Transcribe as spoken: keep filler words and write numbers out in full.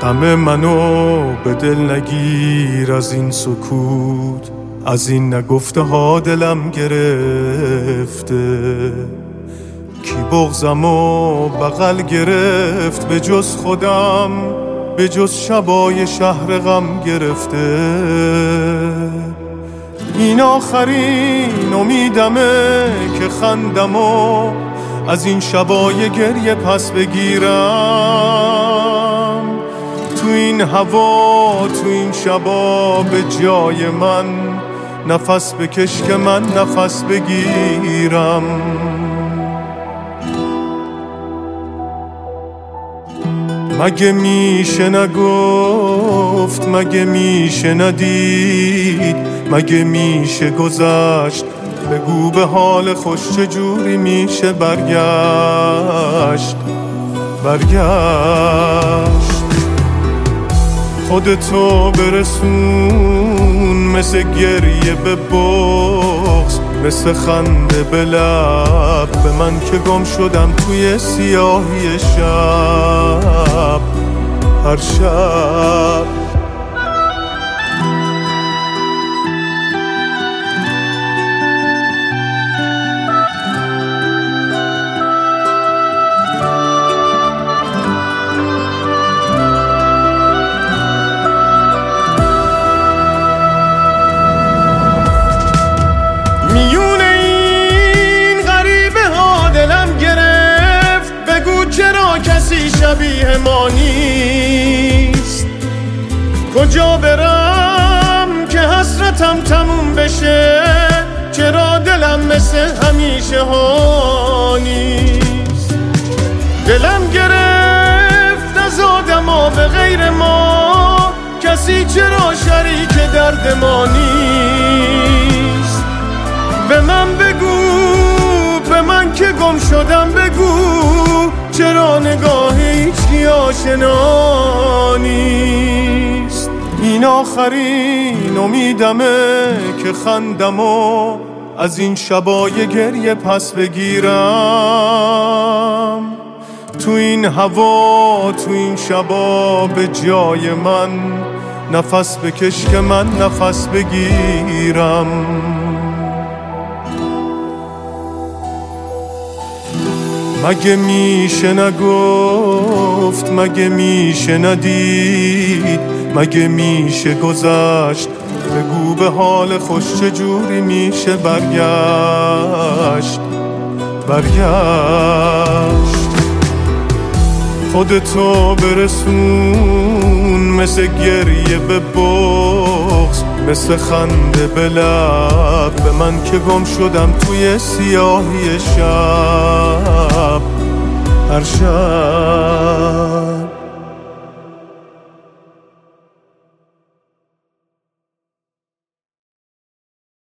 غم منو به دل نگیر از این سکوت، از این نگفته ها دلم گرفته. کی بغضمو بغل گرفت به جز خودم، به جز شبای شهر غم گرفته. این آخرین امیدمه که خندمو از این شبای گریه پس بگیرم. تو این هوا تو این شبا به جای من نفس بکش که من نفس بگیرم. مگه میشه نگفت، مگه میشه ندید، مگه میشه گذشت؟ بگو به حال خوش چجوری میشه برگشت برگشت. خودتو برسون مثل گریه به بغض، مثل خنده به لب به من که گم شدم توی سیاهی شب هر شب. کسی شبیه ما نیست. کجا برم که حسرتم تموم بشه؟ چرا دلم مثل همیشه ها نیست؟ دلم گرفت از آدما به غیر ما، کسی چرا شریک درد ما نیست؟ به من بگو، به من که گم شدم بگو، چرا نگاه هیچکی آشنا نیست؟ این آخرین امیدمه که خندمو از این شبای گریه پس بگیرم. تو این هوا تو این شبا به جای من نفس بکش که من نفس بگیرم. مگه میشه نگفت، مگه میشه ندید، مگه میشه گذشت؟ بگو به حال خوش چجوری میشه برگشت برگشت. خودتو برسون مثل گریه به بغض، مثل خنده به لب به من که گم شدم توی سیاهی شب هر شب.